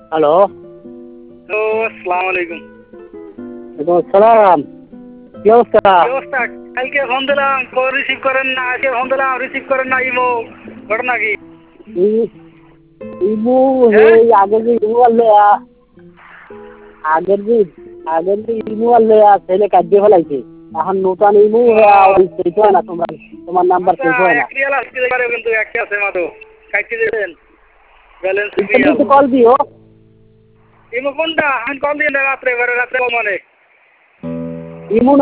Hello. Hello, আসসালামু আলাইকুম। ওয়ালাইকুম আসসালাম। কি অবস্থা? কি অবস্থা? কালকে ফোন দিলাম, কল রিসিভ করেন না। আজকে ফোন দিলাম, রিসিভ করেন না। ইমো ঘটনা কি? ই- ইমু হ্যাঁ? হেই আগের যে ইমু আনলে আগের যে আগের যে ইমু আনলে ছেলে কাটিয়ে ফেলাইছে। এখন নতুন ইমু ও, ওই সেভ হয় না, তোমার নাম্বার আচ্ছা, সেভ হয় না। এক রিয়াল আসতে পারে কিন্তু একটা আছে মাত্র। কাটতে দেবেন। Balance riyal. একটু কল দিও। ইমো কোনটা? আমি কল দিয়ে রাত্রে রাত্রে মানে। ইমু